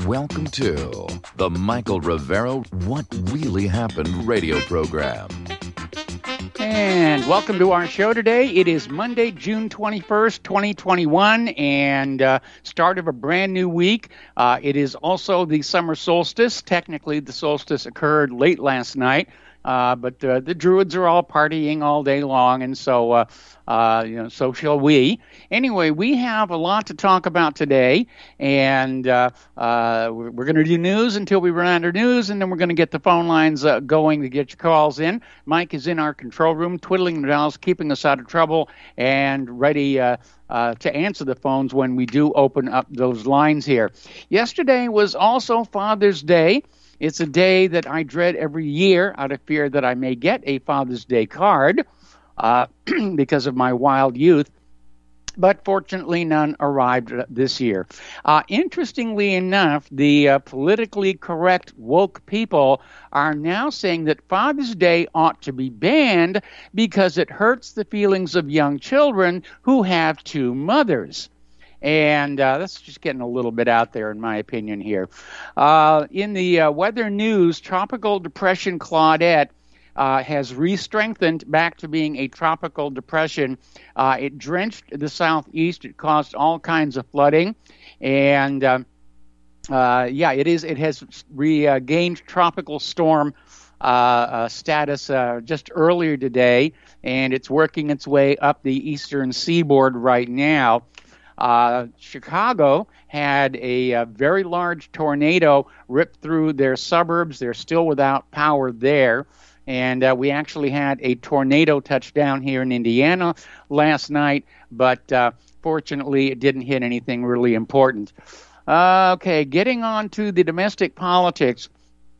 Welcome to the Michael Rivero What Really Happened radio program. And welcome to our show today. It is Monday, June 21st, 2021, and start of a brand new week. It is also the summer solstice. Technically, the solstice occurred late last night, but the Druids are all partying all day long, and so so shall we. Anyway, we have a lot to talk about today, and we're going to do news until we run out of news, and then we're going to get the phone lines going to get your calls in. Mike is in our control room, twiddling the dials, keeping us out of trouble, and ready to answer the phones when we do open up those lines here. Yesterday was also Father's Day. It's a day that I dread every year out of fear that I may get a Father's Day card because of my wild youth. But fortunately, none arrived this year. Interestingly enough, the politically correct woke people are now saying that Father's Day ought to be banned because it hurts the feelings of young children who have two mothers. And that's just getting a little bit out there, in my opinion, here. In the weather news, Tropical Depression Claudette has re-strengthened back to being a tropical depression. It drenched the southeast. It caused all kinds of flooding. And, it has regained tropical storm status just earlier today, and it's working its way up the eastern seaboard right now. Chicago had a very large tornado rip through their suburbs. They're still without power there. And we actually had a tornado touchdown here in Indiana last night, but fortunately it didn't hit anything really important. Okay, getting on to the domestic politics.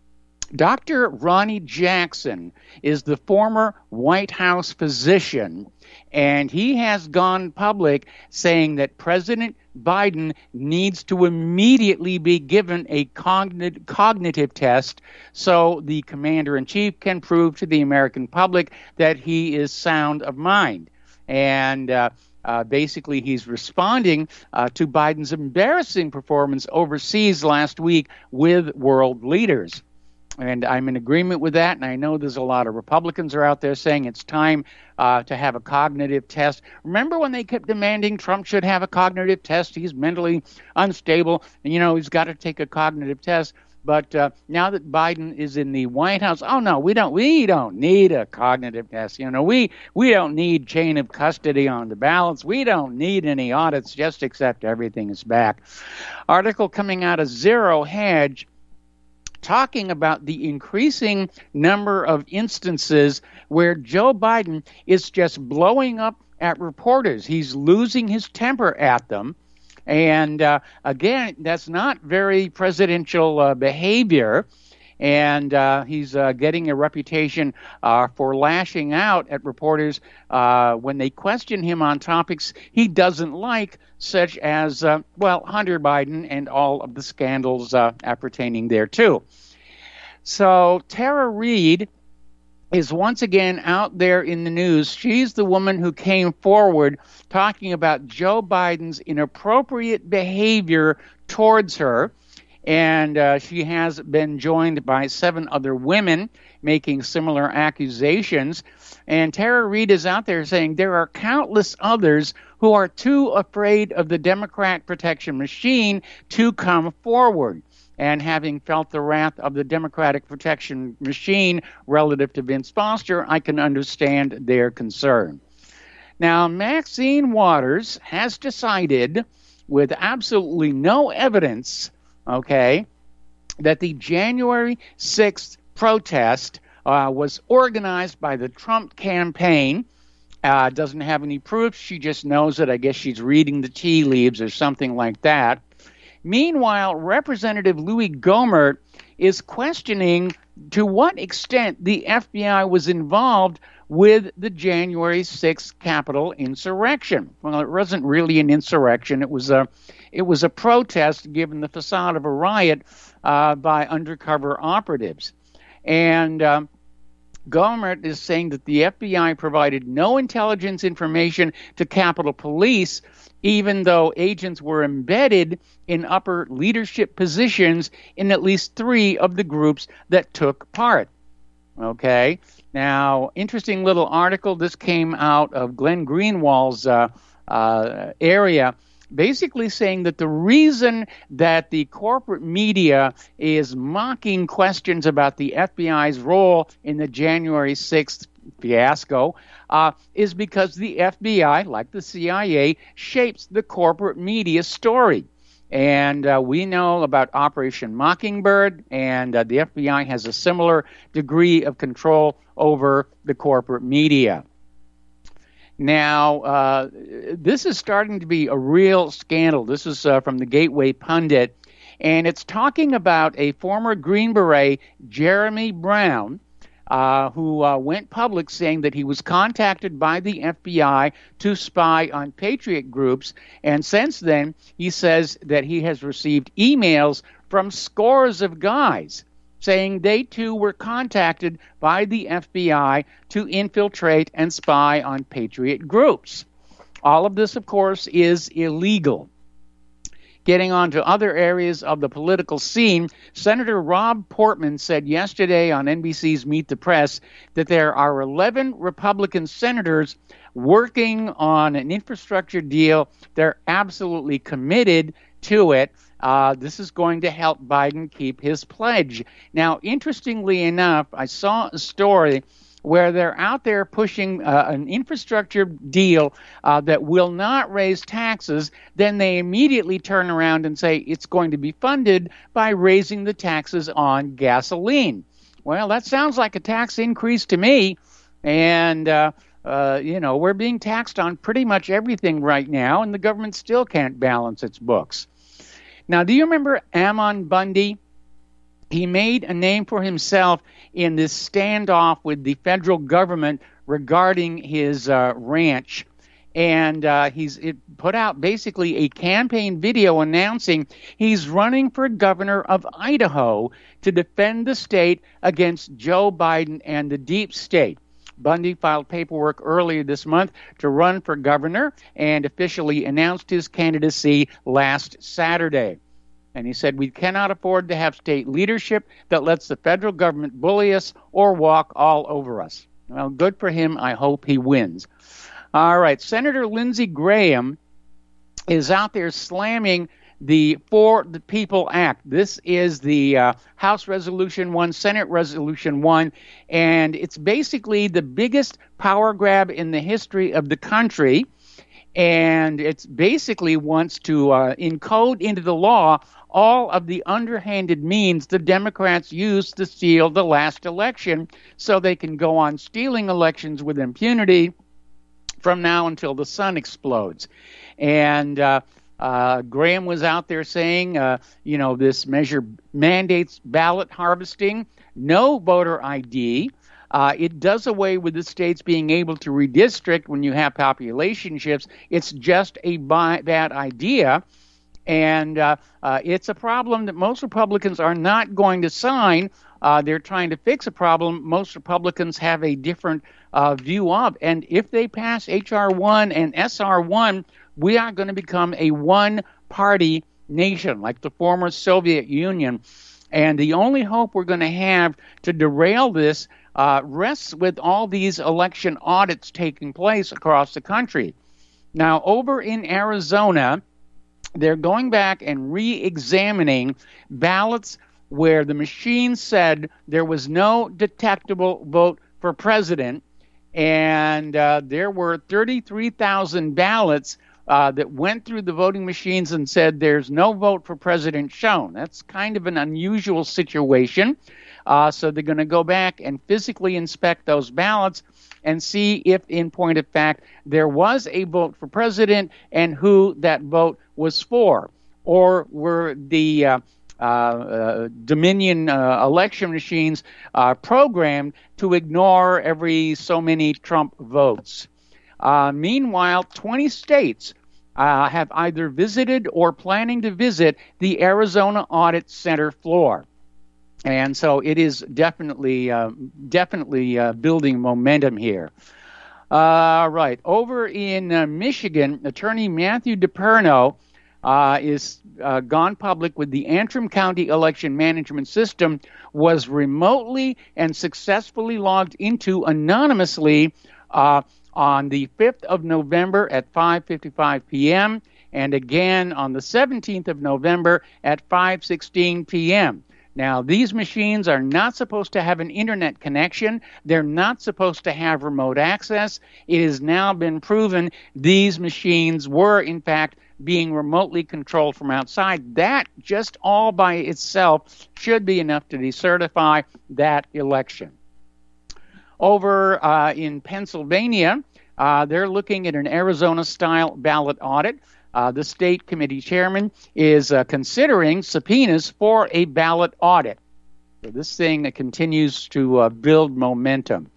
Dr. Ronnie Jackson is the former White House physician, and he has gone public saying that President Biden needs to immediately be given a cognitive test so the commander-in-chief can prove to the American public that he is sound of mind. And basically, he's responding to Biden's embarrassing performance overseas last week with world leaders. And I'm in agreement with that, and I know there's a lot of Republicans are out there saying it's time to have a cognitive test. Remember when they kept demanding Trump should have a cognitive test? He's mentally unstable, and, he's got to take a cognitive test. But now that Biden is in the White House, oh, no, we don't need a cognitive test. We don't need chain of custody on the ballots. We don't need any audits. Just accept everything is back. Article coming out of Zero Hedge, talking about the increasing number of instances where Joe Biden is just blowing up at reporters. He's losing his temper at them. And again, that's not very presidential behavior. And he's getting a reputation for lashing out at reporters when they question him on topics he doesn't like, such as, Hunter Biden and all of the scandals appertaining thereto. So Tara Reade is once again out there in the news. She's the woman who came forward talking about Joe Biden's inappropriate behavior towards her. And she has been joined by 7 other women making similar accusations. And Tara Reade is out there saying there are countless others who are too afraid of the Democrat protection machine to come forward. And having felt the wrath of the Democratic protection machine relative to Vince Foster, I can understand their concern. Now, Maxine Waters has decided, with absolutely no evidence, that the January 6th protest was organized by the Trump campaign. Doesn't have any proof. She just knows it. I guess she's reading the tea leaves or something like that. Meanwhile, Representative Louis Gohmert is questioning to what extent the FBI was involved with the January 6th Capitol insurrection. Well, it wasn't really an insurrection. It was a protest given the facade of a riot by undercover operatives. And government is saying that the FBI provided no intelligence information to Capitol Police, even though agents were embedded in upper leadership positions in at least 3 of the groups that took part. Okay. Now, interesting little article. This came out of Glenn Greenwald's area, basically saying that the reason that the corporate media is mocking questions about the FBI's role in the January 6th fiasco is because the FBI, like the CIA, shapes the corporate media story. And we know about Operation Mockingbird, and the FBI has a similar degree of control over the corporate media. Now, this is starting to be a real scandal. This is from the Gateway Pundit, and it's talking about a former Green Beret, Jeremy Brown, who went public saying that he was contacted by the FBI to spy on patriot groups. And since then, he says that he has received emails from scores of guys saying they too were contacted by the FBI to infiltrate and spy on patriot groups. All of this, of course, is illegal. Getting on to other areas of the political scene, Senator Rob Portman said yesterday on NBC's Meet the Press that there are 11 Republican senators working on an infrastructure deal. They're absolutely committed to it. This is going to help Biden keep his pledge. Now, interestingly enough, I saw a story where they're out there pushing an infrastructure deal that will not raise taxes. Then they immediately turn around and say it's going to be funded by raising the taxes on gasoline. Well, that sounds like a tax increase to me. And, we're being taxed on pretty much everything right now, and the government still can't balance its books. Now, do you remember Ammon Bundy? He made a name for himself in this standoff with the federal government regarding his ranch. And he's put out basically a campaign video announcing he's running for governor of Idaho to defend the state against Joe Biden and the deep state. Bundy filed paperwork earlier this month to run for governor and officially announced his candidacy last Saturday. And he said, we cannot afford to have state leadership that lets the federal government bully us or walk all over us. Well, good for him. I hope he wins. All right. Senator Lindsey Graham is out there slamming the For the People Act. This is the House Resolution 1, Senate Resolution 1, and it's basically the biggest power grab in the history of the country. And it basically wants to encode into the law all of the underhanded means the Democrats used to steal the last election so they can go on stealing elections with impunity from now until the sun explodes. And Graham was out there saying, this measure mandates ballot harvesting, no voter ID. It does away with the states being able to redistrict when you have population shifts. It's just a bad idea. And it's a problem that most Republicans are not going to sign. They're trying to fix a problem most Republicans have a different view of. And if they pass H.R. 1 and S.R. 1, we are going to become a one-party nation like the former Soviet Union. And the only hope we're going to have to derail this rests with all these election audits taking place across the country. Now, over in Arizona, they're going back and re-examining ballots where the machine said there was no detectable vote for president, and there were 33,000 ballots that went through the voting machines and said there's no vote for president shown. That's kind of an unusual situation. So they're going to go back and physically inspect those ballots and see if, in point of fact, there was a vote for president and who that vote was for. Or were the Dominion election machines programmed to ignore every so many Trump votes? Meanwhile, 20 states have either visited or planning to visit the Arizona Audit Center floor. And so it is definitely building momentum here. Right. Over in Michigan, Attorney Matthew DePerno is gone public with the Antrim County election management system was remotely and successfully logged into anonymously on the 5th of November at 5:55 p.m. and again on the 17th of November at 5:16 p.m. Now, these machines are not supposed to have an internet connection. They're not supposed to have remote access. It has now been proven these machines were, in fact, being remotely controlled from outside. That, just all by itself, should be enough to decertify that election. Over in Pennsylvania, they're looking at an Arizona-style ballot audit. The state committee chairman is considering subpoenas for a ballot audit. So this thing continues to build momentum.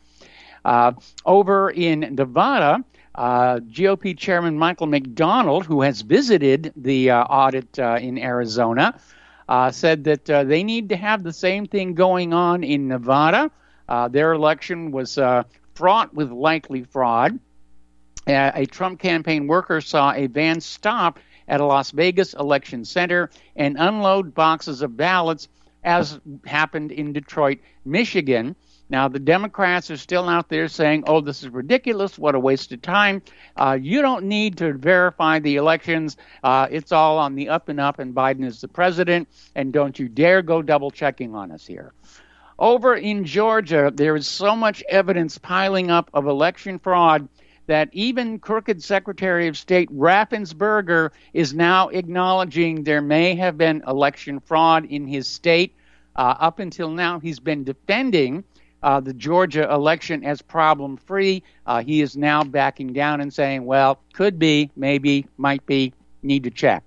Over in Nevada, GOP chairman Michael McDonald, who has visited the audit in Arizona, said that they need to have the same thing going on in Nevada. Their election was fraught with likely fraud. A Trump campaign worker saw a van stop at a Las Vegas election center and unload boxes of ballots, as happened in Detroit, Michigan. Now, the Democrats are still out there saying, oh, this is ridiculous, what a waste of time. You don't need to verify the elections. It's all on the up and up, and Biden is the president, and don't you dare go double-checking on us here. Over in Georgia, there is so much evidence piling up of election fraud that even crooked Secretary of State Raffensperger is now acknowledging there may have been election fraud in his state. Up until now, he's been defending the Georgia election as problem-free. He is now backing down and saying, well, could be, maybe, might be, need to check.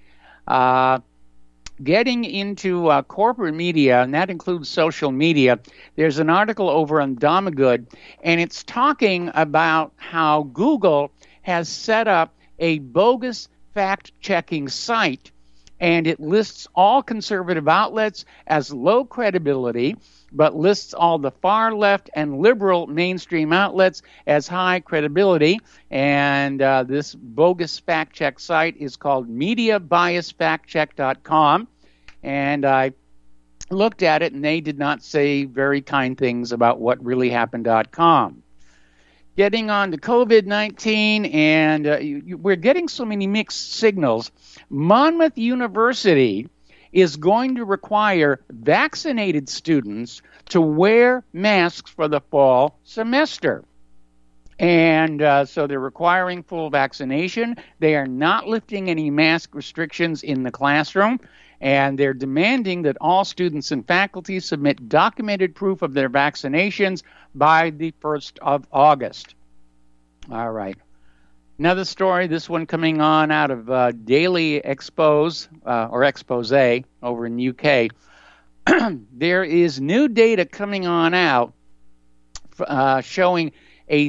Getting into corporate media, and that includes social media, there's an article over on Domagood, and it's talking about how Google has set up a bogus fact-checking site, and it lists all conservative outlets as low credibility, but lists all the far left and liberal mainstream outlets as high credibility. And this bogus fact-check site is called MediaBiasFactCheck.com. And I looked at it, and they did not say very kind things about what really happened.com. Getting on to COVID-19, and we're getting so many mixed signals. Monmouth University is going to require vaccinated students to wear masks for the fall semester. And so they're requiring full vaccination. They are not lifting any mask restrictions in the classroom. And they're demanding that all students and faculty submit documented proof of their vaccinations by the 1st of August. All right. Another story, this one coming on out of Daily Expose, or Expose over in UK. There is new data coming on out showing a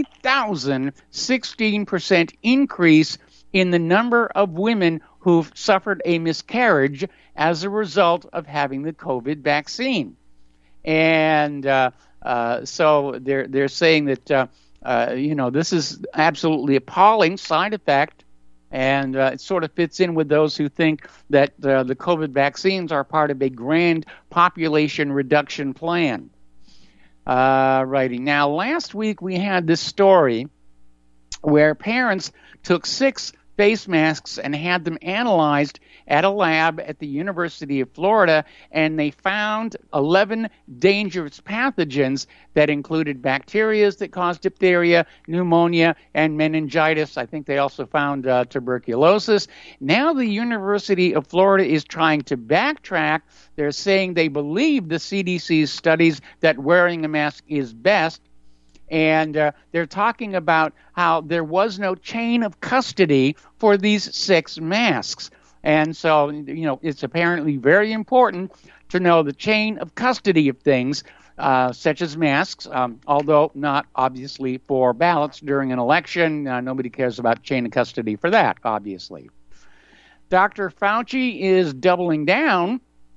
3,016% increase in the number of women who've suffered a miscarriage as a result of having the COVID vaccine. And so they're saying that, this is absolutely appalling side effect, and it sort of fits in with those who think that the COVID vaccines are part of a grand population reduction plan. Righty. Now, last week we had this story where parents took 6 face masks and had them analyzed at a lab at the University of Florida, and they found 11 dangerous pathogens that included bacteria that cause diphtheria, pneumonia, and meningitis. I think they also found tuberculosis. Now the University of Florida is trying to backtrack. They're saying they believe the CDC's studies that wearing a mask is best. And they're talking about how there was no chain of custody for these 6 masks. And so, it's apparently very important to know the chain of custody of things, such as masks, although not obviously for ballots during an election. Nobody cares about chain of custody for that, obviously. Dr. Fauci is doubling down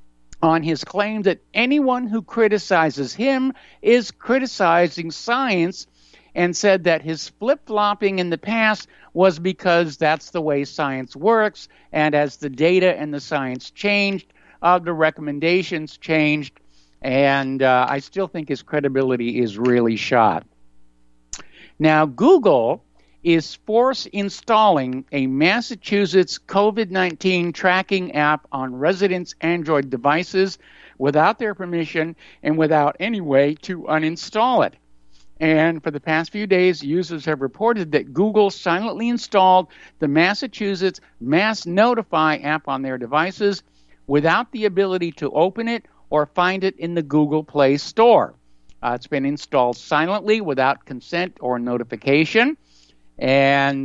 on his claim that anyone who criticizes him is criticizing science, and said that his flip-flopping in the past was because that's the way science works, and as the data and the science changed, the recommendations changed, and I still think his credibility is really shot. Now, Google is force installing a Massachusetts COVID-19 tracking app on residents' Android devices without their permission and without any way to uninstall it. And for the past few days, users have reported that Google silently installed the Massachusetts Mass Notify app on their devices without the ability to open it or find it in the Google Play Store. It's been installed silently without consent or notification. And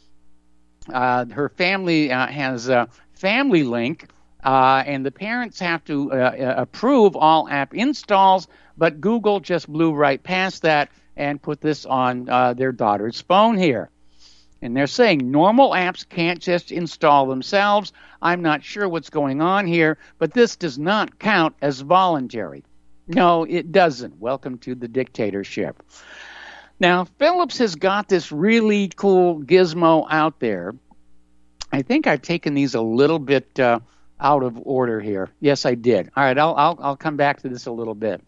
her family has a Family Link, and the parents have to approve all app installs, but Google just blew right past that and put this on their daughter's phone here. And they're saying normal apps can't just install themselves. I'm not sure what's going on here, but this does not count as voluntary. No, it doesn't. Welcome to the dictatorship. Now, Philips has got this really cool gizmo out there. I think I've taken these a little bit out of order here. Yes, I did. All right, I'll come back to this a little bit.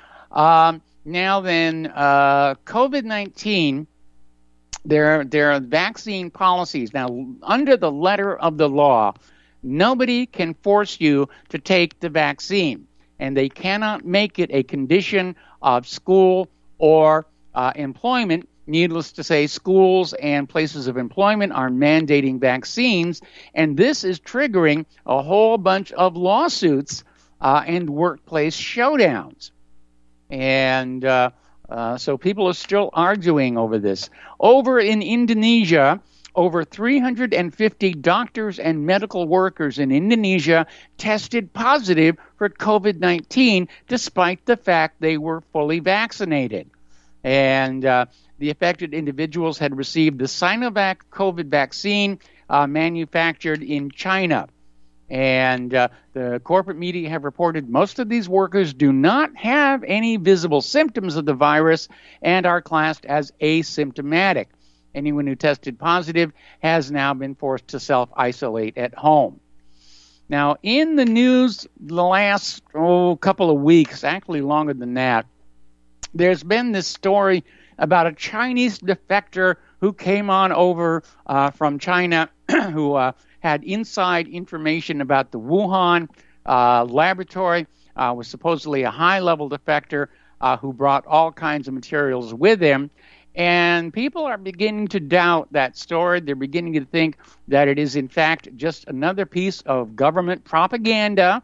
Now then, COVID-19, there are vaccine policies. Now, under the letter of the law, nobody can force you to take the vaccine, and they cannot make it a condition of school or employment. Needless to say, schools and places of employment are mandating vaccines, and this is triggering a whole bunch of lawsuits and workplace showdowns. And so people are still arguing over this. Over in Indonesia, over 350 doctors and medical workers in Indonesia tested positive for COVID-19 despite the fact they were fully vaccinated. And the affected individuals had received the Sinovac COVID vaccine manufactured in China. And the corporate media have reported most of these workers do not have any visible symptoms of the virus and are classed as asymptomatic. Anyone who tested positive has now been forced to self-isolate at home. Now, in the news the last couple of weeks, actually longer than that, there's been this story about a Chinese defector who came on over from China who had inside information about the Wuhan laboratory, was supposedly a high-level defector who brought all kinds of materials with him. And people are beginning to doubt that story. They're beginning to think that it is, in fact, just another piece of government propaganda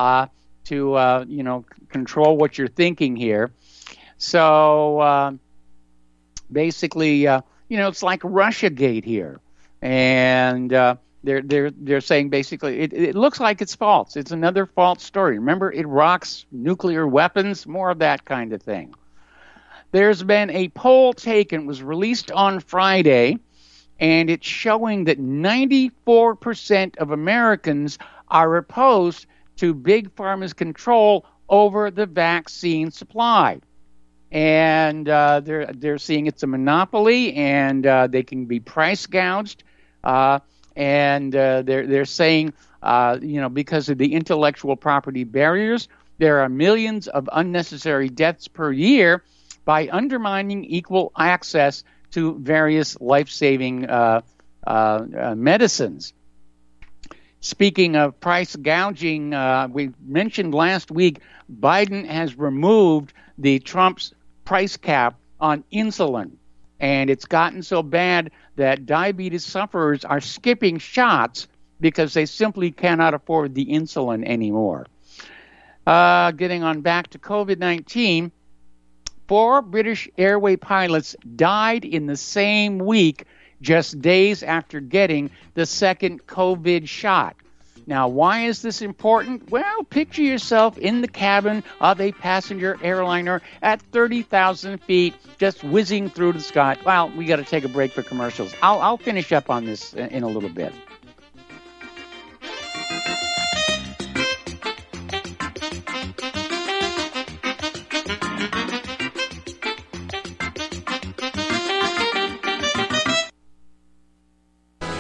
to control what you're thinking here. So basically, it's like Russiagate here, and they're saying basically it looks like it's false. It's another false story. Remember, it rocks nuclear weapons, more of that kind of thing. There's been a poll taken, was released on Friday, and it's showing that 94% of Americans are opposed to Big Pharma's control over the vaccine supply. And they're seeing it's a monopoly, and they can be price gouged. And they're saying, because of the intellectual property barriers, there are millions of unnecessary deaths per year by undermining equal access to various life-saving medicines. Speaking of price gouging, we mentioned last week Biden has removed the Trump's price cap on insulin, and it's gotten so bad that diabetes sufferers are skipping shots because they simply cannot afford the insulin anymore. Getting on back to COVID-19, 4 British Airways pilots died in the same week, just days after getting the second COVID shot. Now, why is this important? Well, picture yourself in the cabin of a passenger airliner at 30,000 feet, just whizzing through the sky. Well, we got to take a break for commercials. I'll finish up on this in a little bit.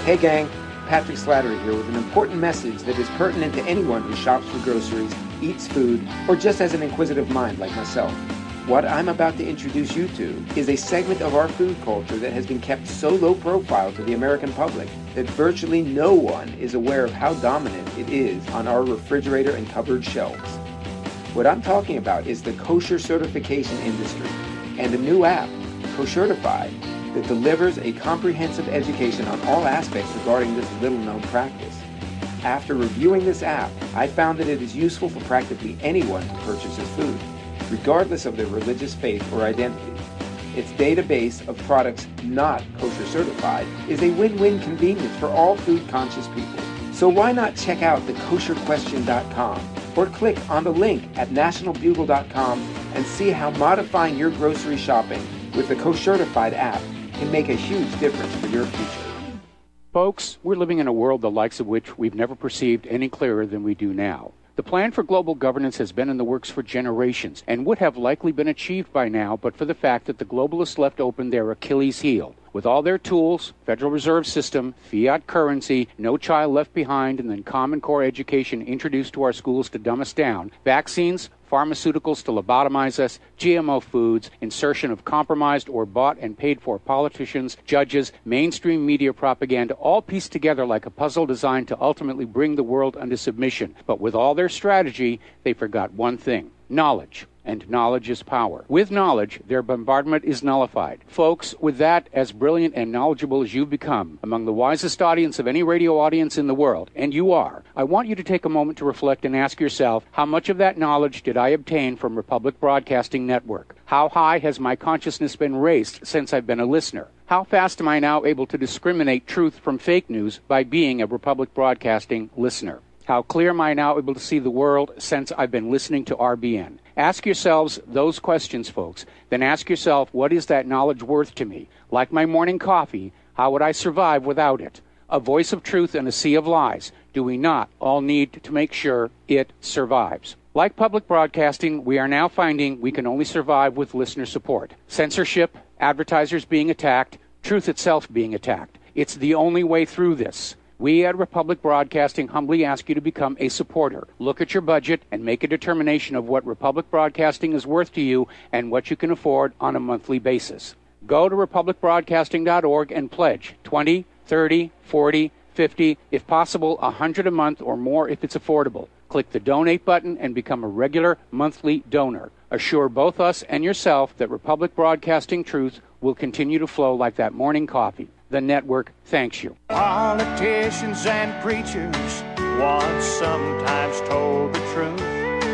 Hey gang, Patrick Slattery here with an important message that is pertinent to anyone who shops for groceries, eats food, or just has an inquisitive mind like myself. What I'm about to introduce you to is a segment of our food culture that has been kept so low profile to the American public that virtually no one is aware of how dominant it is on our refrigerator and cupboard shelves. What I'm talking about is the kosher certification industry and a new app, Koshertified, that delivers a comprehensive education on all aspects regarding this little-known practice. After reviewing this app, I found that it is useful for practically anyone who purchases food, regardless of their religious faith or identity. Its database of products not kosher certified is a win-win convenience for all food-conscious people. So why not check out thekosherquestion.com or click on the link at nationalbugle.com and see how modifying your grocery shopping with the Koshertified app can make a huge difference for your future. Folks, we're living in a world the likes of which we've never perceived any clearer than we do now. The plan for global governance has been in the works for generations and would have likely been achieved by now but for the fact that the globalists left open their Achilles heel. With all their tools, Federal Reserve System, fiat currency, no child left behind, and then Common Core education introduced to our schools to dumb us down, vaccines, pharmaceuticals to lobotomize us, GMO foods, insertion of compromised or bought and paid for politicians, judges, mainstream media propaganda, all pieced together like a puzzle designed to ultimately bring the world under submission. But with all their strategy, they forgot one thing: knowledge. And knowledge is power. With knowledge, their bombardment is nullified. Folks, with that, as brilliant and knowledgeable as you've become, among the wisest audience of any radio audience in the world, and you are, I want you to take a moment to reflect and ask yourself, how much of that knowledge did I obtain from Republic Broadcasting Network? How high has my consciousness been raised since I've been a listener? How fast am I now able to discriminate truth from fake news by being a Republic Broadcasting listener? How clear am I now able to see the world since I've been listening to RBN? Ask yourselves those questions, folks. Then ask yourself, what is that knowledge worth to me? Like my morning coffee, how would I survive without it? A voice of truth in a sea of lies. Do we not all need to make sure it survives? Like public broadcasting, we are now finding we can only survive with listener support. Censorship, advertisers being attacked, truth itself being attacked. It's the only way through this. We at Republic Broadcasting humbly ask you to become a supporter. Look at your budget and make a determination of what Republic Broadcasting is worth to you and what you can afford on a monthly basis. Go to republicbroadcasting.org and pledge $20, $30, $40, $50, if possible, $100 a month or more if it's affordable. Click the donate button and become a regular monthly donor. Assure both us and yourself that Republic Broadcasting truth will continue to flow like that morning coffee. The network thanks you. Politicians and preachers once sometimes told the truth.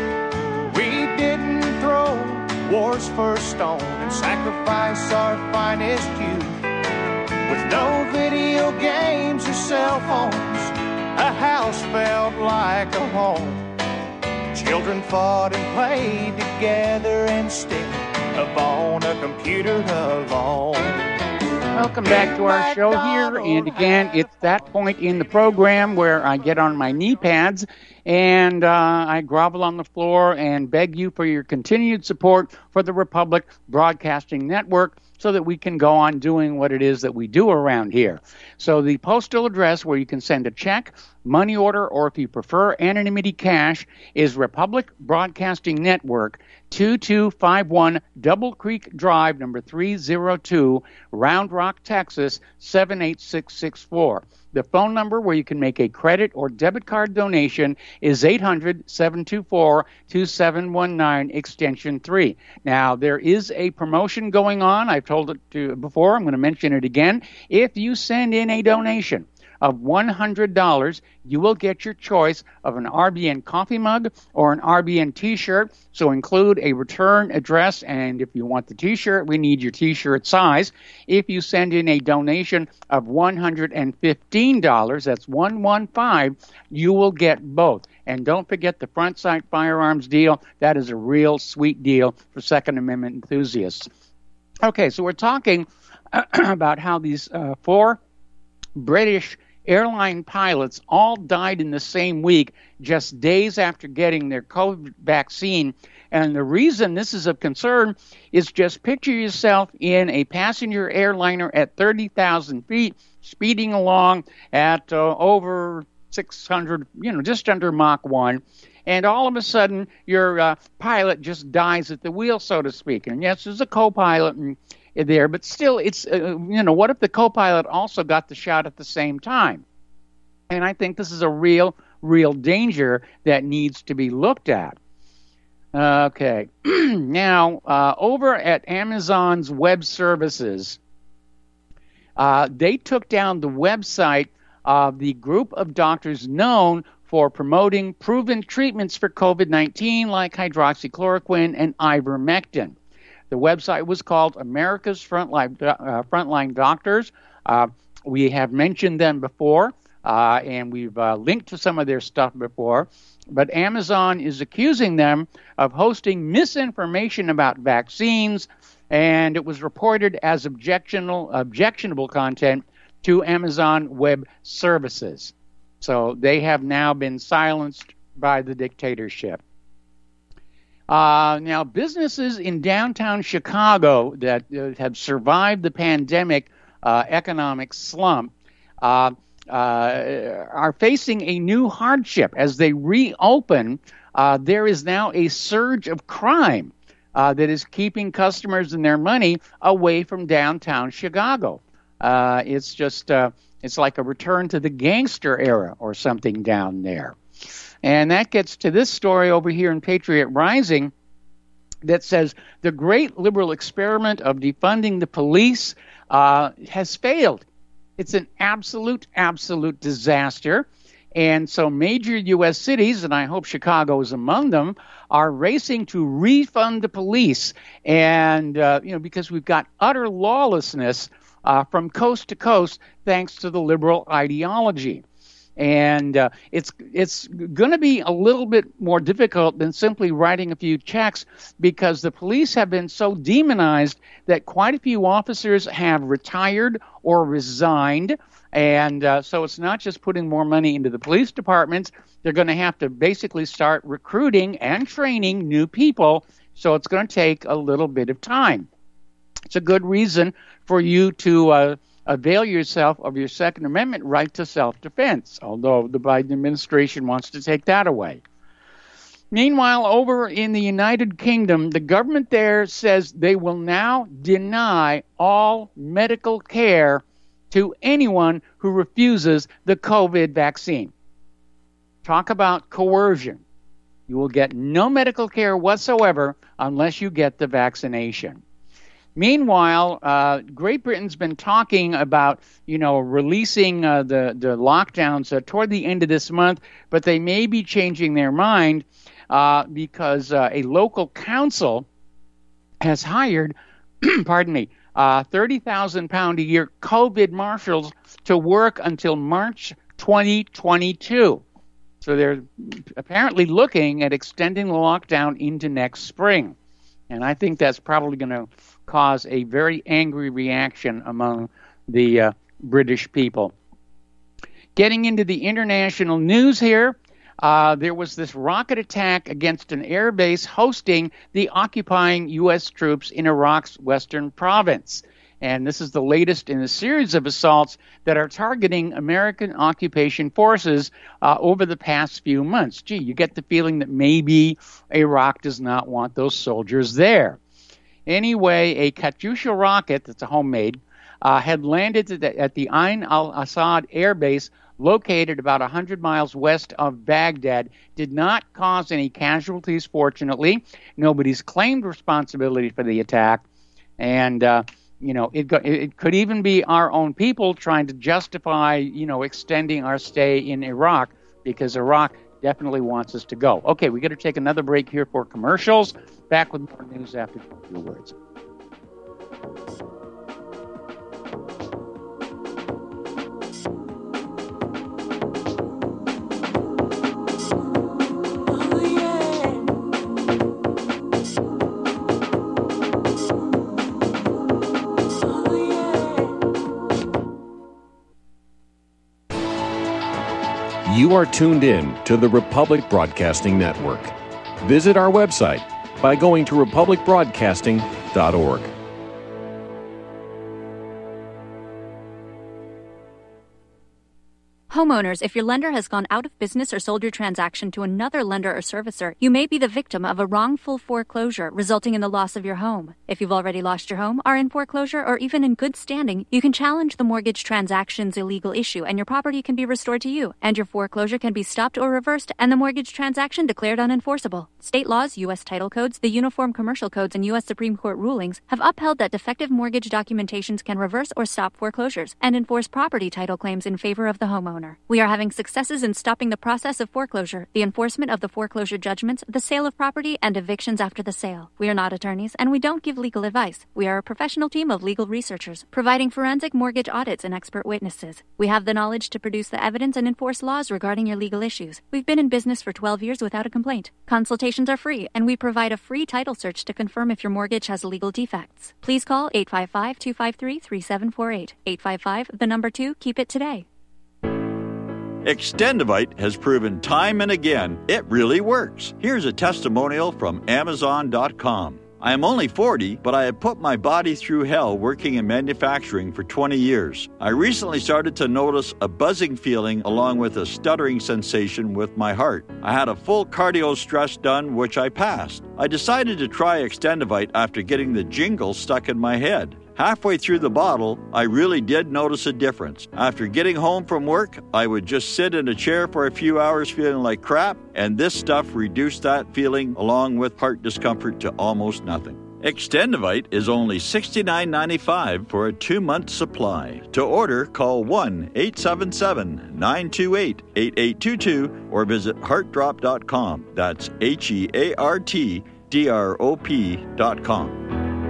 We didn't throw war's first stone and sacrifice our finest youth. With no video games or cell phones, a house felt like a home. Children fought and played together instead of on a computer alone. Welcome back to our show here, and again, it's that point in the program where I get on my knee pads and I grovel on the floor and beg you for your continued support for the Republic Broadcasting Network so that we can go on doing what it is that we do around here. So the postal address where you can send a check, money order, or if you prefer anonymity cash is Republic Broadcasting Network, 2251 Double Creek Drive, number 302, Round Rock, Texas, 78664. The phone number where you can make a credit or debit card donation is 800-724-2719, extension 3. Now, there is a promotion going on. I've told it to before. I'm going to mention it again. If you send in a donation of $100, you will get your choice of an RBN coffee mug or an RBN T-shirt. So include a return address, and if you want the T-shirt, we need your T-shirt size. If you send in a donation of $115, that's 115, you will get both. And don't forget the Front Sight Firearms deal. That is a real sweet deal for Second Amendment enthusiasts. Okay, so we're talking about how these 4 British airline pilots all died in the same week, just days after getting their COVID vaccine. And the reason this is of concern is just picture yourself in a passenger airliner at 30,000 feet, speeding along at over 600, just under Mach 1. And all of a sudden, your pilot just dies at the wheel, so to speak. And yes, there's a co-pilot there, but still, it's, what if the co-pilot also got the shot at the same time? And I think this is a real danger that needs to be looked at. Okay. Now, over at Amazon's Web Services, they took down the website of the group of doctors known for promoting proven treatments for COVID-19 like hydroxychloroquine and ivermectin. The website was called America's Frontline Doctors. We have mentioned them before, and we've linked to some of their stuff before. But Amazon is accusing them of hosting misinformation about vaccines, and it was reported as objectionable content to Amazon Web Services. So they have now been silenced by the dictatorship. Now, businesses in downtown Chicago that have survived the pandemic economic slump are facing a new hardship. As they reopen, there is now a surge of crime that is keeping customers and their money away from downtown Chicago. It's just... it's like a return to the gangster era or something down there. And that gets to this story over here in Patriot Rising that says the great liberal experiment of defunding the police has failed. It's an absolute disaster. And so major U.S. cities, and I hope Chicago is among them, are racing to refund the police. And, because we've got utter lawlessness from coast to coast, thanks to the liberal ideology. And it's going to be a little bit more difficult than simply writing a few checks, because the police have been so demonized that quite a few officers have retired or resigned. And so it's not just putting more money into the police departments. They're going to have to basically start recruiting and training new people. So it's going to take a little bit of time. It's a good reason for you to avail yourself of your Second Amendment right to self-defense, although the Biden administration wants to take that away. Meanwhile, over in the United Kingdom, the government there says they will now deny all medical care to anyone who refuses the COVID vaccine. Talk about coercion. You will get no medical care whatsoever unless you get the vaccination. Meanwhile, Great Britain's been talking about, releasing the lockdowns toward the end of this month, but they may be changing their mind because a local council has hired, £30,000 a year COVID marshals to work until March 2022. So they're apparently looking at extending the lockdown into next spring. And I think that's probably going to cause a very angry reaction among the British people. Getting into the international news here, there was this rocket attack against an air base hosting the occupying U.S. troops in Iraq's western province. And this is the latest in a series of assaults that are targeting American occupation forces over the past few months. Gee, you get the feeling that maybe Iraq does not want those soldiers there. Anyway, a Katyusha rocket, that's a homemade, had landed at the Ain al-Assad air base located about 100 miles west of Baghdad. Did not cause any casualties, fortunately. Nobody's claimed responsibility for the attack. And, it could even be our own people trying to justify, extending our stay in Iraq, because Iraq definitely wants us to go. Okay, we got to take another break here for commercials. Back with more news after a few words. You are tuned in to the Republic Broadcasting Network. Visit our website, by going to republicbroadcasting.org. Homeowners, if your lender has gone out of business or sold your transaction to another lender or servicer, you may be the victim of a wrongful foreclosure, resulting in the loss of your home. If you've already lost your home, are in foreclosure, or even in good standing, you can challenge the mortgage transaction's illegal issue, and your property can be restored to you, and your foreclosure can be stopped or reversed, and the mortgage transaction declared unenforceable. State laws, U.S. title codes, the Uniform Commercial Codes, and U.S. Supreme Court rulings have upheld that defective mortgage documentations can reverse or stop foreclosures and enforce property title claims in favor of the homeowner. We are having successes in stopping the process of foreclosure, the enforcement of the foreclosure judgments, the sale of property, and evictions after the sale. We are not attorneys, and we don't give legal advice. We are a professional team of legal researchers, providing forensic mortgage audits and expert witnesses. We have the knowledge to produce the evidence and enforce laws regarding your legal issues. We've been in business for 12 years without a complaint. Consultations are free, and we provide a free title search to confirm if your mortgage has legal defects. Please call 855-253-3748. 855, the number 2, keep it today. Extendivite has proven time and again it really works. Here's a testimonial from Amazon.com. I am only 40, but I have put my body through hell working in manufacturing for 20 years. I recently started to notice a buzzing feeling along with a stuttering sensation with my heart. I had a full cardio stress done, which I passed. I decided to try Extendivite after getting the jingle stuck in my head. Halfway through the bottle, I really did notice a difference. After getting home from work, I would just sit in a chair for a few hours feeling like crap, and this stuff reduced that feeling along with heart discomfort to almost nothing. Extendivite is only $69.95 for a 2-month supply. To order, call 1-877-928-8822 or visit heartdrop.com. That's HEARTDROP.com.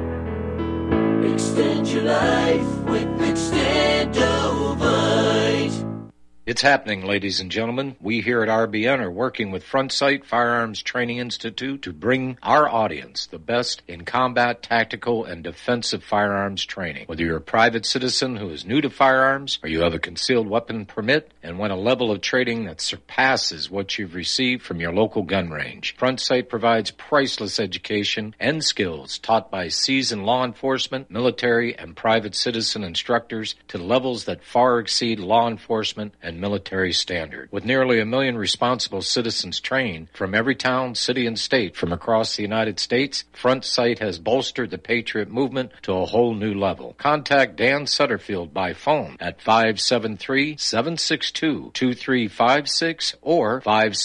Extend your life with Extendovite. It's happening, ladies and gentlemen. We here at RBN are working with Front Sight Firearms Training Institute to bring our audience the best in combat, tactical, and defensive firearms training. Whether you're a private citizen who is new to firearms, or you have a concealed weapon permit and want a level of training that surpasses what you've received from your local gun range, Front Sight provides priceless education and skills taught by seasoned law enforcement, military, and private citizen instructors to levels that far exceed law enforcement and military standard. With nearly 1 million responsible citizens trained from every town, city, and state from across the United States, Front Sight has bolstered the Patriot movement to a whole new level. Contact Dan Sutterfield by phone at 573-762-2356 or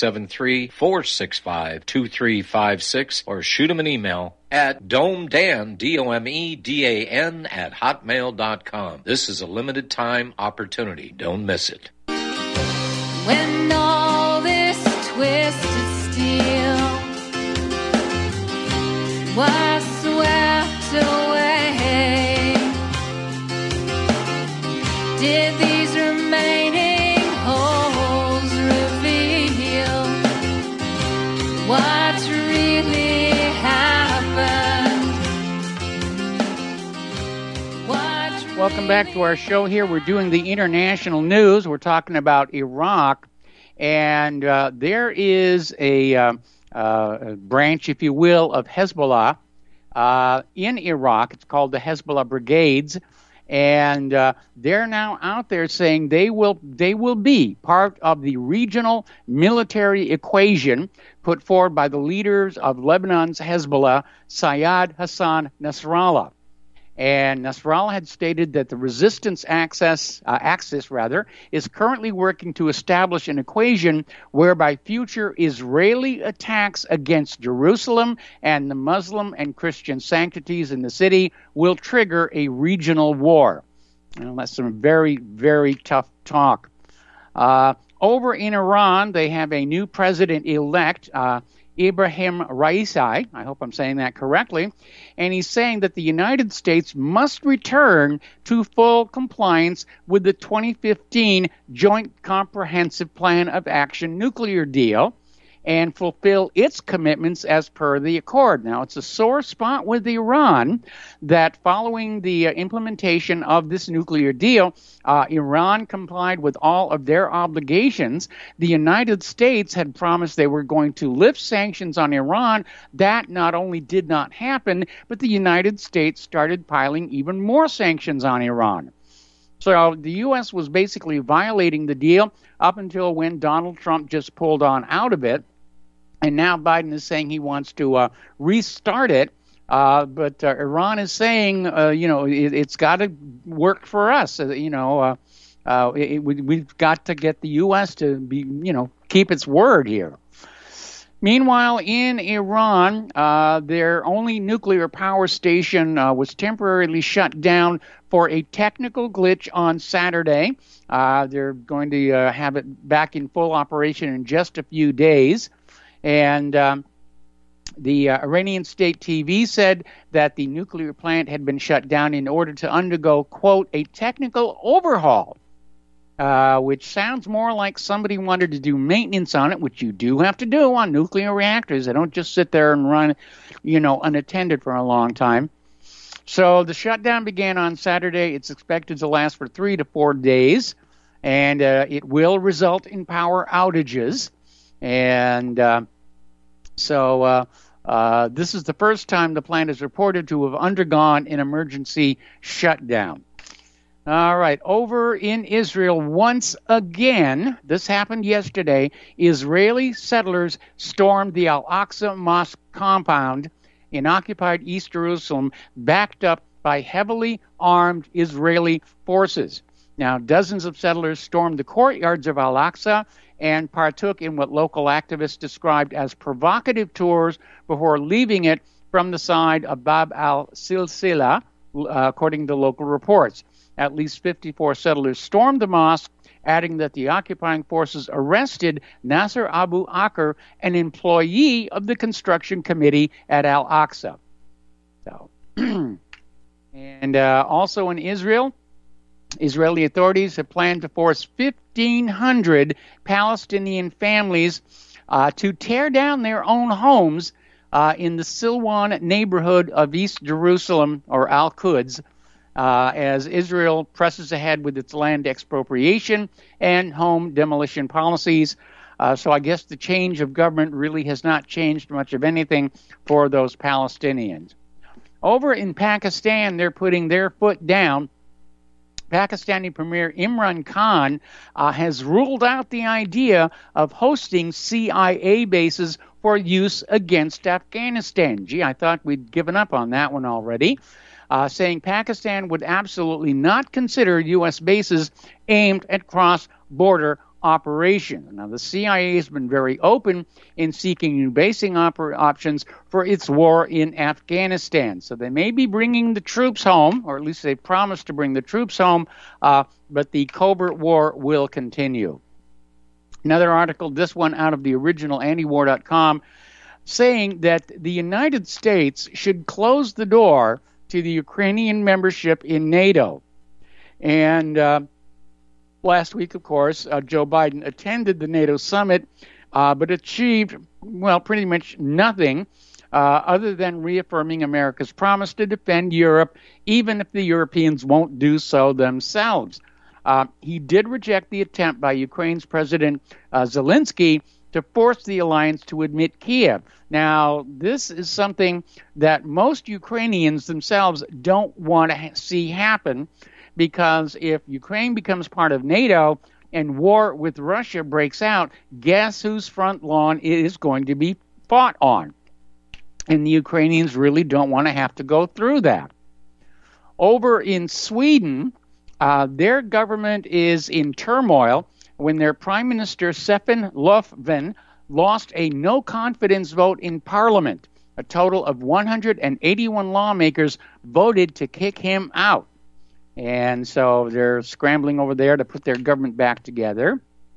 573-465-2356 or shoot him an email at domedan, DOMEDAN, at hotmail.com. This is a limited time opportunity. Don't miss it. When all this twisted steel was swept away, did these remaining holes reveal what really happened? Welcome back to our show here. We're doing the international news. We're talking about Iraq, and there is a branch, if you will, of Hezbollah in Iraq. It's called the Hezbollah Brigades, and they're now out there saying they will be part of the regional military equation put forward by the leaders of Lebanon's Hezbollah, Sayyad Hassan Nasrallah. And Nasrallah had stated that the resistance axis is currently working to establish an equation whereby future Israeli attacks against Jerusalem and the Muslim and Christian sanctities in the city will trigger a regional war. And that's some very, very tough talk. Over in Iran, they have a new president-elect, Ibrahim Raisi, I hope I'm saying that correctly, and he's saying that the United States must return to full compliance with the 2015 Joint Comprehensive Plan of Action nuclear deal, and fulfill its commitments as per the accord. Now, it's a sore spot with Iran that following the implementation of this nuclear deal, Iran complied with all of their obligations. The United States had promised they were going to lift sanctions on Iran. That not only did not happen, but the United States started piling even more sanctions on Iran. So the U.S. was basically violating the deal up until when Donald Trump just pulled on out of it. And now Biden is saying he wants to restart it. But Iran is saying, it's got to work for us. We've got to get the U.S. to be, keep its word here. Meanwhile, in Iran, their only nuclear power station was temporarily shut down for a technical glitch on Saturday. They're going to have it back in full operation in just a few days. And the Iranian state TV said that the nuclear plant had been shut down in order to undergo, quote, a technical overhaul, which sounds more like somebody wanted to do maintenance on it, which you do have to do on nuclear reactors. They don't just sit there and run, unattended for a long time. So the shutdown began on Saturday. It's expected to last for 3 to 4 days, and it will result in power outages. And so this is the first time the plant is reported to have undergone an emergency shutdown. All right, over in Israel, once again, this happened yesterday, Israeli settlers stormed the Al-Aqsa Mosque compound in occupied East Jerusalem, backed up by heavily armed Israeli forces. Now, dozens of settlers stormed the courtyards of Al-Aqsa and partook in what local activists described as provocative tours before leaving it from the side of Bab al-Silsila, according to local reports. At least 54 settlers stormed the mosque, adding that the occupying forces arrested Nasser Abu Akr, an employee of the construction committee at Al-Aqsa. So, and also in Israel, Israeli authorities have planned to force 1,500 Palestinian families to tear down their own homes in the Silwan neighborhood of East Jerusalem, or Al-Quds, as Israel presses ahead with its land expropriation and home demolition policies. So I guess the change of government really has not changed much of anything for those Palestinians. Over in Pakistan, they're putting their foot down. Pakistani Premier Imran Khan has ruled out the idea of hosting CIA bases for use against Afghanistan. Gee, I thought we'd given up on that one already. Saying Pakistan would absolutely not consider U.S. bases aimed at cross-border operations. Now, the CIA has been very open in seeking new basing options for its war in Afghanistan. So they may be bringing the troops home, or at least they promised to bring the troops home, but the covert war will continue. Another article, this one out of the original antiwar.com, saying that the United States should close the door to the Ukrainian membership in NATO. And last week, of course, Joe Biden attended the NATO summit, but achieved, pretty much nothing other than reaffirming America's promise to defend Europe, even if the Europeans won't do so themselves. He did reject the attempt by Ukraine's President Zelensky to force the alliance to admit Kiev. Now, this is something that most Ukrainians themselves don't want to see happen, because if Ukraine becomes part of NATO and war with Russia breaks out, guess whose front lawn it is going to be fought on? And the Ukrainians really don't want to have to go through that. Over in Sweden, their government is in turmoil when their Prime Minister Stefan Löfven lost a no-confidence vote in Parliament. A total of 181 lawmakers voted to kick him out. And so they're scrambling over there to put their government back together.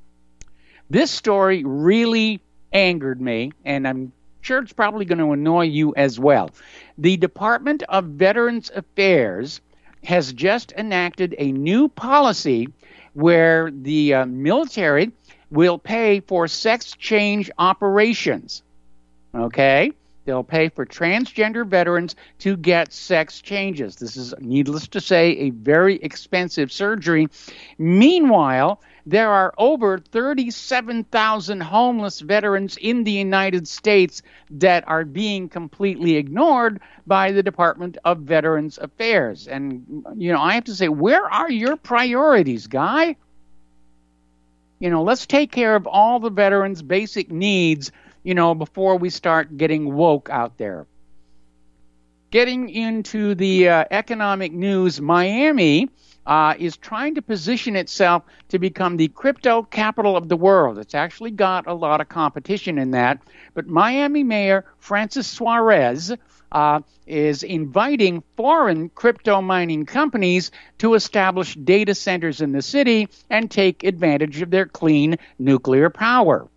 This story really angered me, and I'm sure it's probably going to annoy you as well. The Department of Veterans Affairs has just enacted a new policy where the military will pay for sex change operations. Okay? They'll pay for transgender veterans to get sex changes. This is, needless to say, a very expensive surgery. Meanwhile, there are over 37,000 homeless veterans in the United States that are being completely ignored by the Department of Veterans Affairs. And, I have to say, where are your priorities, Guy? Let's take care of all the veterans' basic needs, before we start getting woke out there. Getting into the economic news, Miami is trying to position itself to become the crypto capital of the world. It's actually got a lot of competition in that. But Miami Mayor Francis Suarez is inviting foreign crypto mining companies to establish data centers in the city and take advantage of their clean nuclear power.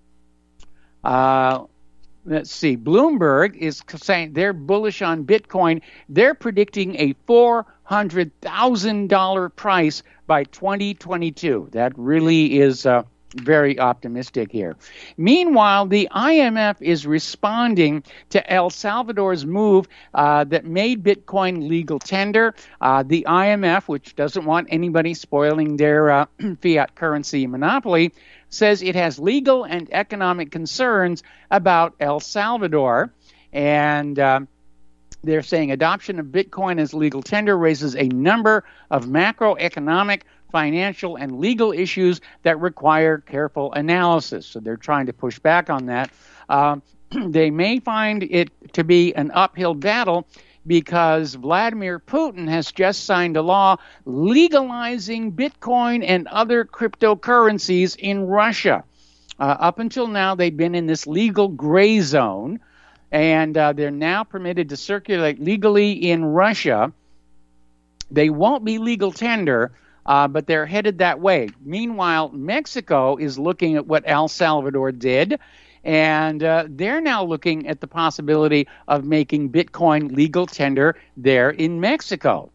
Let's see. Bloomberg is saying they're bullish on Bitcoin. They're predicting a $400,000 price by 2022. That really is very optimistic here. Meanwhile, the IMF is responding to El Salvador's move that made Bitcoin legal tender. The IMF, which doesn't want anybody spoiling their fiat currency monopoly, says it has legal and economic concerns about El Salvador. And they're saying adoption of Bitcoin as legal tender raises a number of macroeconomic, financial, and legal issues that require careful analysis. So they're trying to push back on that. They may find it to be an uphill battle because Vladimir Putin has just signed a law legalizing Bitcoin and other cryptocurrencies in Russia. Up until now, they've been in this legal gray zone, and they're now permitted to circulate legally in Russia. They won't be legal tender, but they're headed that way. Meanwhile, Mexico is looking at what El Salvador did, and they're now looking at the possibility of making Bitcoin legal tender there in Mexico.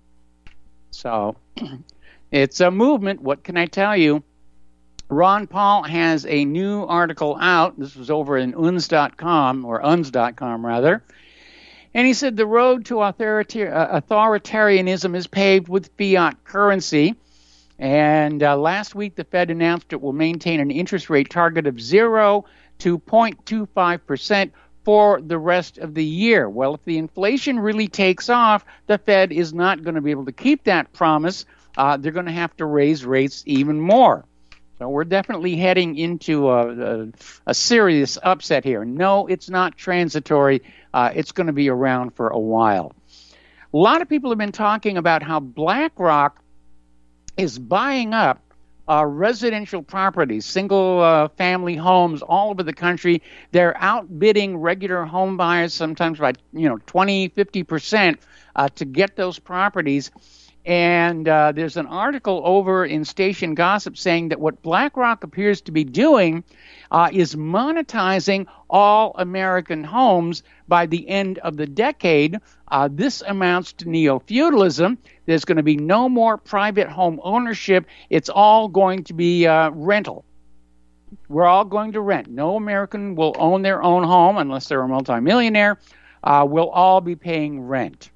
So it's a movement. What can I tell you? Ron Paul has a new article out. This was over in UNS.com, or UNS.com rather. And he said the road to authoritarianism is paved with fiat currency. And last week, the Fed announced it will maintain an interest rate target of 0 to 0.25% for the rest of the year. Well, if the inflation really takes off, the Fed is not going to be able to keep that promise. They're going to have to raise rates even more. So we're definitely heading into a serious upset here. No, it's not transitory. It's going to be around for a while. A lot of people have been talking about how BlackRock is buying up residential properties, single-family homes all over the country. They're outbidding regular home buyers sometimes by 20, 50% to get those properties. And there's an article over in Station Gossip saying that what BlackRock appears to be doing is monetizing all American homes by the end of the decade. This amounts to neo-feudalism. There's going to be no more private home ownership. It's all going to be rental. We're all going to rent. No American will own their own home unless they're a multimillionaire. We'll all be paying rent.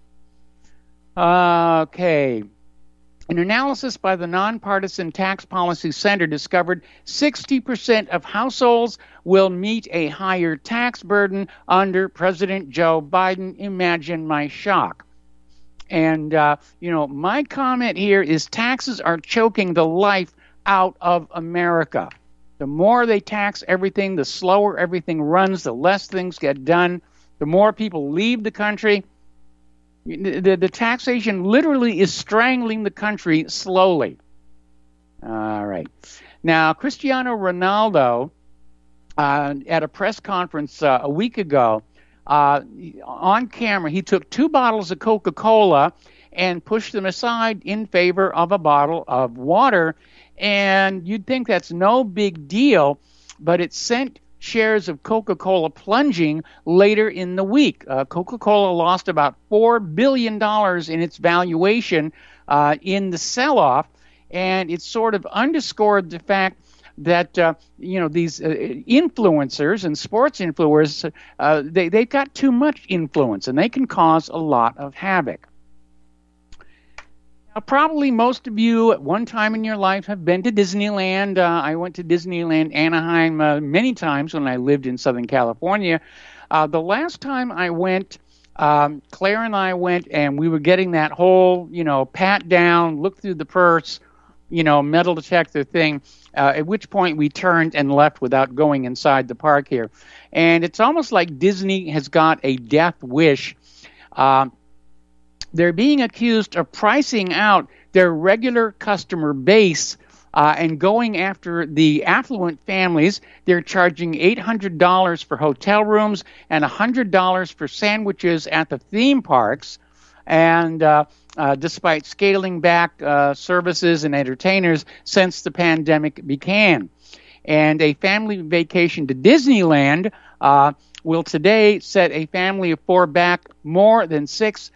Okay. An analysis by the Nonpartisan Tax Policy Center discovered 60% of households will meet a higher tax burden under President Joe Biden. Imagine my shock. And, my comment here is taxes are choking the life out of America. The more they tax everything, the slower everything runs, the less things get done, the more people leave the country. The taxation literally is strangling the country slowly. All right. Now, Cristiano Ronaldo, at a press conference a week ago, on camera, he took 2 bottles of Coca-Cola and pushed them aside in favor of a bottle of water. And you'd think that's no big deal, but it sent shares of Coca-Cola plunging later in the week. Coca-Cola lost about $4 billion in its valuation in the sell-off, and it sort of underscored the fact that these influencers and sports influencers, they've got too much influence, and they can cause a lot of havoc. Now, probably most of you at one time in your life have been to Disneyland. I went to Disneyland Anaheim many times when I lived in Southern California. The last time I went, Claire and I went, and we were getting that whole, pat down, look through the purse, metal detector thing, at which point we turned and left without going inside the park here. And it's almost like Disney has got a death wish. They're being accused of pricing out their regular customer base and going after the affluent families. They're charging $800 for hotel rooms and $100 for sandwiches at the theme parks. And despite scaling back services and entertainers since the pandemic began. And a family vacation to Disneyland will today set a family of four back more than $6,000.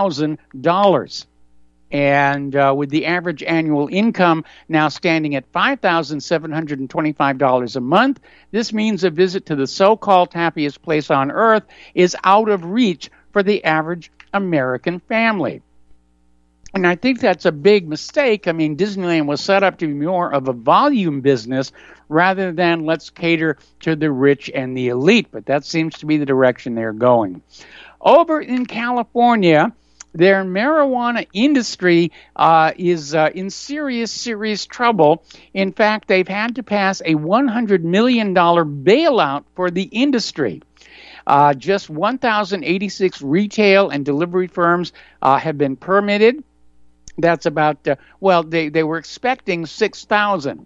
And with the average annual income now standing at $5,725 a month, this means a visit to the so-called happiest place on earth is out of reach for the average American family. And I think that's a big mistake. I mean, Disneyland was set up to be more of a volume business rather than let's cater to the rich and the elite. But that seems to be the direction they're going. Over in California, their marijuana industry is in serious trouble. In fact, they've had to pass a $100 million bailout for the industry. Just 1,086 retail and delivery firms have been permitted. That's about, they were expecting 6,000.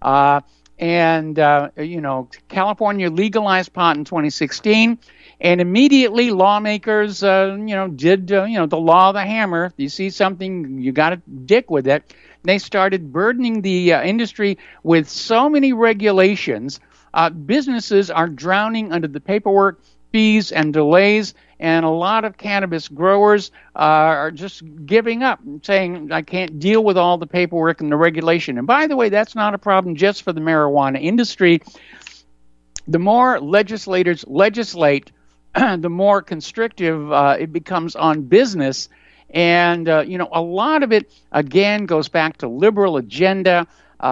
California legalized pot in 2016, and immediately lawmakers, did, the law of the hammer. If you see something, you got to dick with it. They started burdening the industry with so many regulations. Businesses are drowning under the paperwork, fees, and delays, and a lot of cannabis growers are just giving up and saying, I can't deal with all the paperwork and the regulation. And by the way, that's not a problem just for the marijuana industry. The more legislators legislate, the more constrictive it becomes on business. And, a lot of it, again, goes back to liberal agenda.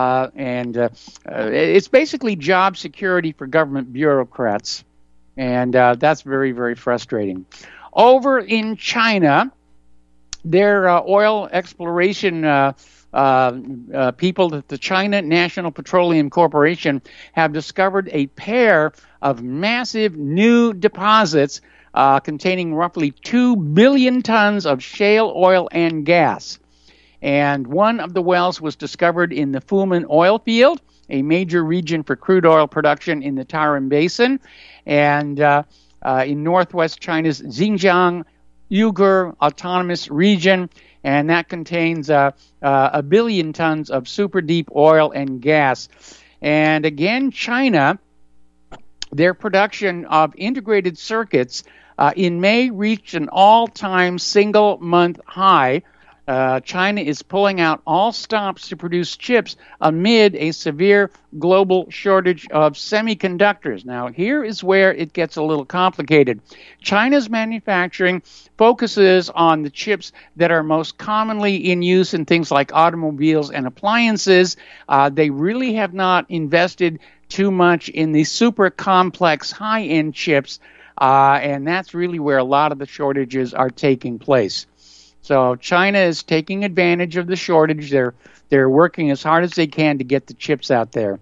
It's basically job security for government bureaucrats. And that's very, very frustrating. Over in China, their oil exploration people, the China National Petroleum Corporation, have discovered a pair of massive new deposits containing roughly 2 billion tons of shale oil and gas. And one of the wells was discovered in the Fumen oil field, a major region for crude oil production in the Tarim Basin, and in northwest China's Xinjiang Uyghur Autonomous Region, and that contains a billion tons of super deep oil and gas. And again, China, their production of integrated circuits in May reached an all-time single-month high. China is pulling out all stops to produce chips amid a severe global shortage of semiconductors. Now, here is where it gets a little complicated. China's manufacturing focuses on the chips that are most commonly in use in things like automobiles and appliances. They really have not invested too much in the super complex high-end chips, and that's really where a lot of the shortages are taking place. So China is taking advantage of the shortage. They're working as hard as they can to get the chips out there.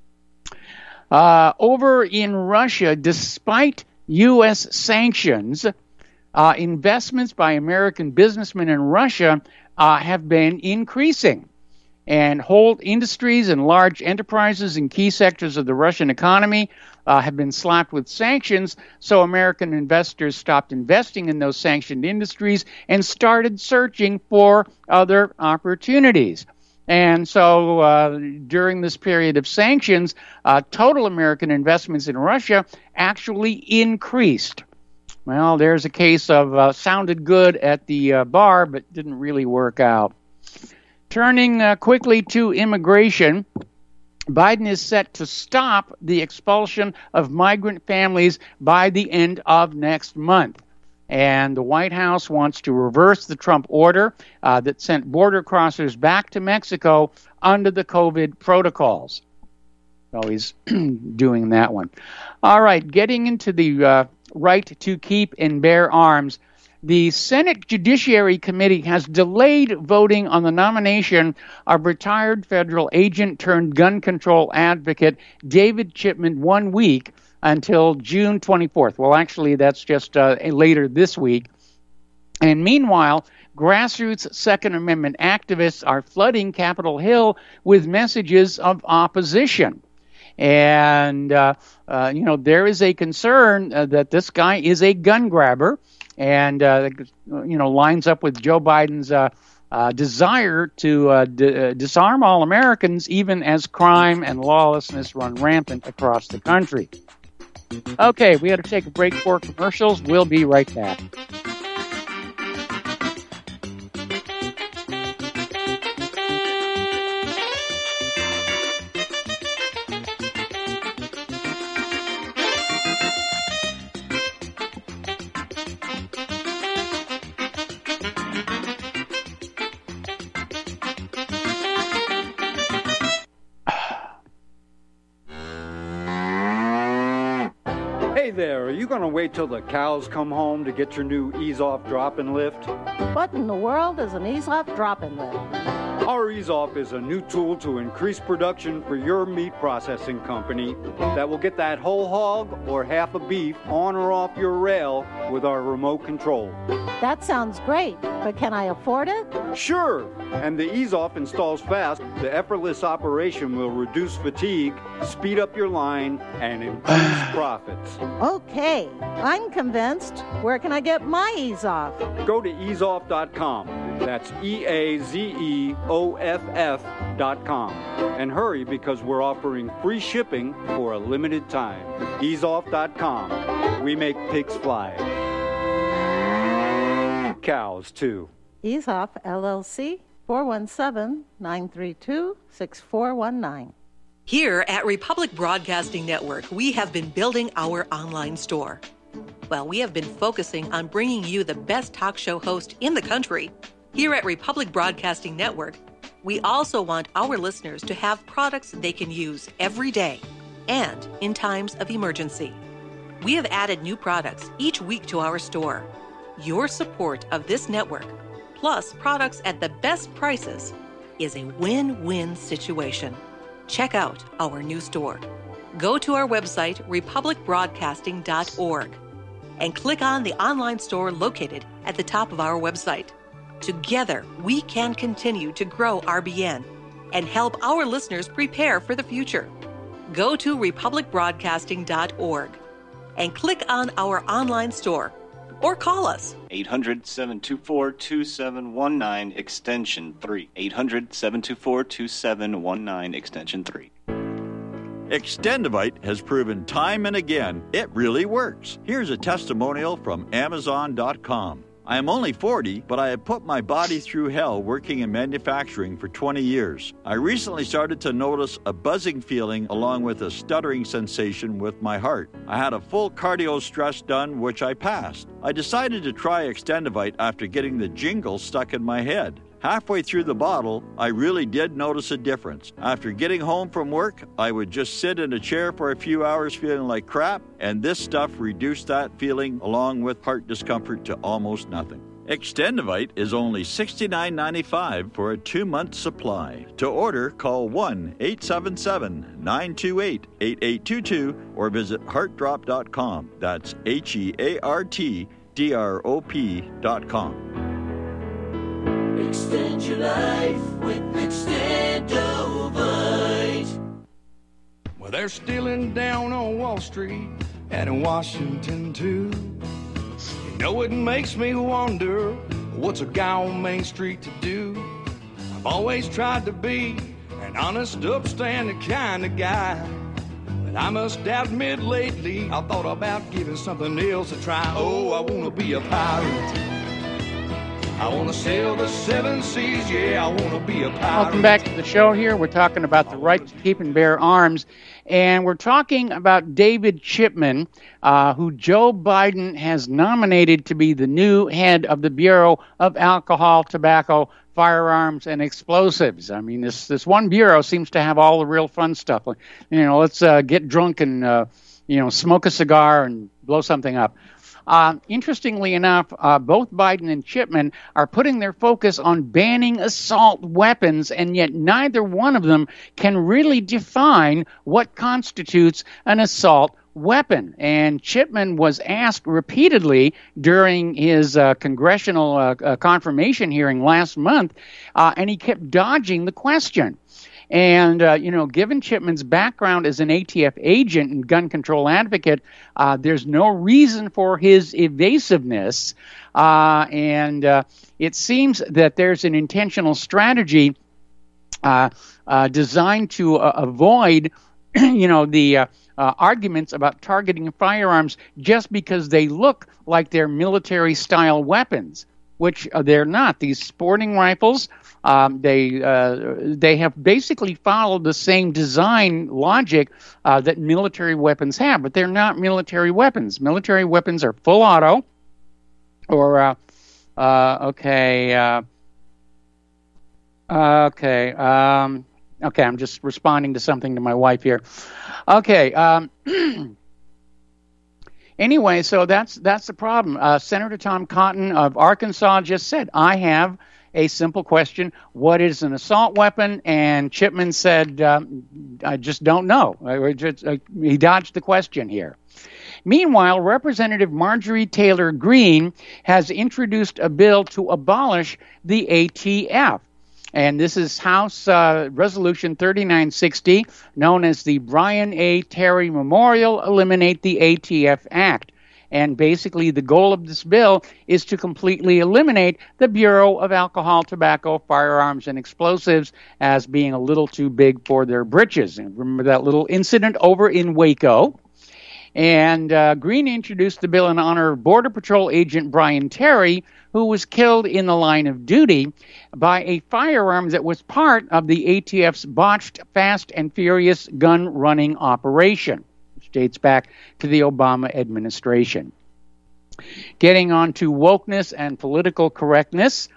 Over in Russia, despite U.S. sanctions, investments by American businessmen in Russia have been increasing. And whole industries and large enterprises in key sectors of the Russian economy have been slapped with sanctions, so American investors stopped investing in those sanctioned industries and started searching for other opportunities. And so during this period of sanctions, total American investments in Russia actually increased. Well, there's a case of sounded good at the bar, but didn't really work out. Turning quickly to immigration, Biden is set to stop the expulsion of migrant families by the end of next month. And the White House wants to reverse the Trump order that sent border crossers back to Mexico under the COVID protocols. So he's doing that one. All right, getting into the right to keep and bear arms. The Senate Judiciary Committee has delayed voting on the nomination of retired federal agent turned gun control advocate David Chipman 1 week until June 24th. Well, actually, that's just later this week. And meanwhile, grassroots Second Amendment activists are flooding Capitol Hill with messages of opposition. And, there is a concern that this guy is a gun grabber and, lines up with Joe Biden's desire to disarm all Americans, even as crime and lawlessness run rampant across the country. Okay, we got to take a break for commercials. We'll be right back. There, are you going to wait till the cows come home to get your new ease-off drop-in lift? What in the world is an ease-off drop-in lift? Our ease-off is a new tool to increase production for your meat processing company that will get that whole hog or half a beef on or off your rail with our remote control. That sounds great, but can I afford it? Sure, and the ease-off installs fast. The effortless operation will reduce fatigue, speed up your line, and increase profits. Okay, I'm convinced. Where can I get my ease-off? Go to easeoff.com. That's EAZEOFF.com. And hurry, because we're offering free shipping for a limited time. Easeoff.com. We make pigs fly. Cows, too. Easeoff, LLC, 417-932-6419. Here at Republic Broadcasting Network, we have been building our online store. Well, we have been focusing on bringing you the best talk show host in the country. Here at Republic Broadcasting Network, we also want our listeners to have products they can use every day and in times of emergency. We have added new products each week to our store. Your support of this network, plus products at the best prices, is a win-win situation. Check out our new store. Go to our website, republicbroadcasting.org, and click on the online store located at the top of our website. Together, we can continue to grow RBN and help our listeners prepare for the future. Go to republicbroadcasting.org and click on our online store or call us. 800-724-2719, extension 3. 800-724-2719, extension 3. Extendivite has proven time and again it really works. Here's a testimonial from Amazon.com. I am only 40, but I have put my body through hell working in manufacturing for 20 years. I recently started to notice a buzzing feeling along with a stuttering sensation with my heart. I had a full cardio stress done, which I passed. I decided to try Extendivite after getting the jingle stuck in my head. Halfway through the bottle, I really did notice a difference. After getting home from work, I would just sit in a chair for a few hours feeling like crap, and this stuff reduced that feeling along with heart discomfort to almost nothing. Extendivite is only $69.95 for a 2-month supply. To order, call 1-877-928-8822 or visit heartdrop.com. That's HEARTDROP.com. Extend your life with Extendovite. Well, they're stealing down on Wall Street and in Washington, too. You know, it makes me wonder, what's a guy on Main Street to do? I've always tried to be an honest, upstanding kind of guy. But I must admit lately, I thought about giving something else a try. Oh, I want to be a pirate. I want to sail the seven seas, yeah, I want to be a pirate. Welcome back to the show here. We're talking about the right to keep and bear arms. And we're talking about David Chipman, who Joe Biden has nominated to be the new head of the Bureau of Alcohol, Tobacco, Firearms, and Explosives. I mean, this one bureau seems to have all the real fun stuff. Let's get drunk and, smoke a cigar and blow something up. Interestingly enough, both Biden and Chipman are putting their focus on banning assault weapons, and yet neither one of them can really define what constitutes an assault weapon. And Chipman was asked repeatedly during his congressional confirmation hearing last month, and he kept dodging the question. And, given Chipman's background as an ATF agent and gun control advocate, there's no reason for his evasiveness. And it seems that there's an intentional strategy designed to avoid, the arguments about targeting firearms just because they look like they're military-style weapons, which they're not. These sporting rifles, they have basically followed the same design logic that military weapons have, but they're not military weapons. Military weapons are full auto, or I'm just responding to something to my wife here. Okay. Anyway, so that's the problem. Senator Tom Cotton of Arkansas just said, I have a simple question. What is an assault weapon? And Chipman said, I just don't know. He dodged the question here. Meanwhile, Representative Marjorie Taylor Greene has introduced a bill to abolish the ATF. And this is House Resolution 3960, known as the Brian A. Terry Memorial Eliminate the ATF Act. And basically the goal of this bill is to completely eliminate the Bureau of Alcohol, Tobacco, Firearms, and Explosives as being a little too big for their britches. And remember that little incident over in Waco? And Greene introduced the bill in honor of Border Patrol agent Brian Terry, who was killed in the line of duty by a firearm that was part of the ATF's botched Fast and Furious gun running operation, which dates back to the Obama administration. Getting on to wokeness and political correctness,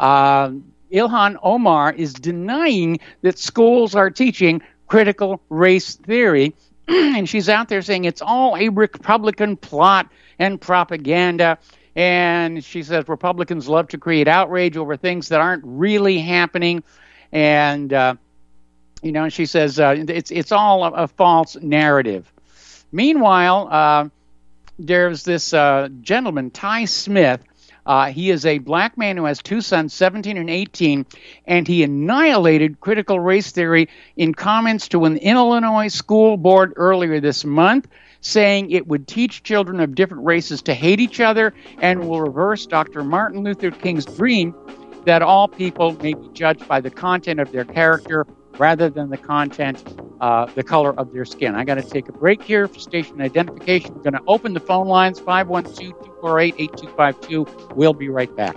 Ilhan Omar is denying that schools are teaching critical race theory, and she's out there saying it's all a Republican plot and propaganda. And she says Republicans love to create outrage over things that aren't really happening. And, she says it's all a false narrative. Meanwhile, there's this gentleman, Ty Smith. He is a black man who has two sons, 17 and 18, and he annihilated critical race theory in comments to an Illinois school board earlier this month, saying it would teach children of different races to hate each other and will reverse Dr. Martin Luther King's dream that all people may be judged by the content of their character rather than the content, the color of their skin. I got to take a break here for station identification. We're going to open the phone lines, 512-248-8252. We'll be right back.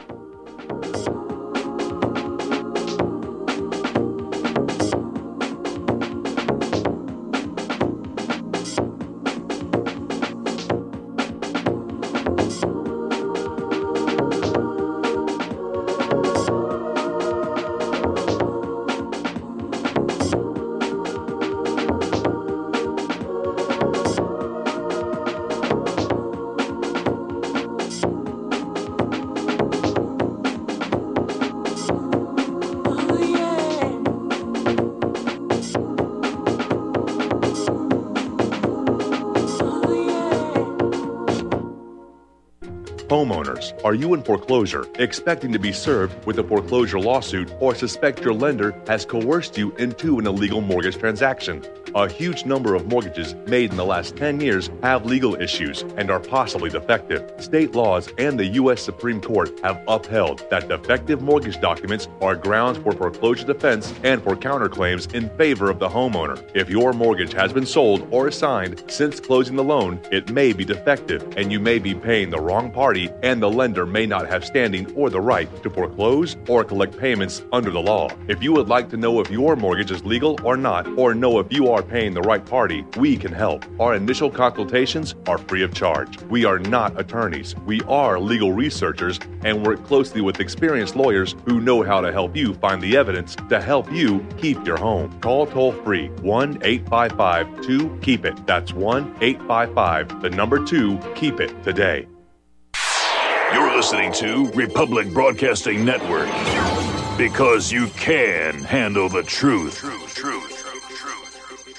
Homeowners, are you in foreclosure, expecting to be served with a foreclosure lawsuit, or suspect your lender has coerced you into an illegal mortgage transaction? A huge number of mortgages made in the last 10 years have legal issues and are possibly defective. State laws and the U.S. Supreme Court have upheld that defective mortgage documents are grounds for foreclosure defense and for counterclaims in favor of the homeowner. If your mortgage has been sold or assigned since closing the loan, it may be defective and you may be paying the wrong party, and the lender may not have standing or the right to foreclose or collect payments under the law. If you would like to know if your mortgage is legal or not, or know if you are paying the right party, we can help. Our initial consultations are free of charge. We are not attorneys. We are legal researchers and work closely with experienced lawyers who know how to help you find the evidence to help you keep your home. Call toll-free 1-855-2-KEEP-IT. That's 1-855-2-KEEP-IT today. You're listening to Republic Broadcasting Network, because you can handle the truth.